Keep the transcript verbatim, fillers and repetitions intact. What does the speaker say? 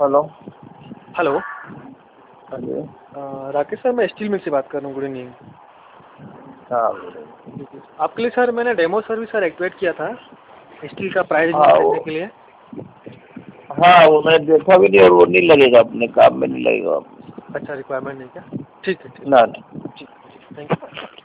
Hello. Hello. हाँ जी। अ, राकेश सर, मैं स्टील मिल से बात कर रहा हूँ। Good evening. हाँ आपके लिए सर मैंने डेमो सर्विस सर एक्टिवेट किया था स्टील का प्राइस हाँ वो देखने के लिए। हाँ वो मैंने देखा भी नहीं, और वो नहीं लगेगा, अपने काम में नहीं लगेगा। अच्छा, रिक्वायरमेंट नहीं क्या? ठीक है, ठीक ना। है, ठीक है, थैंक यू।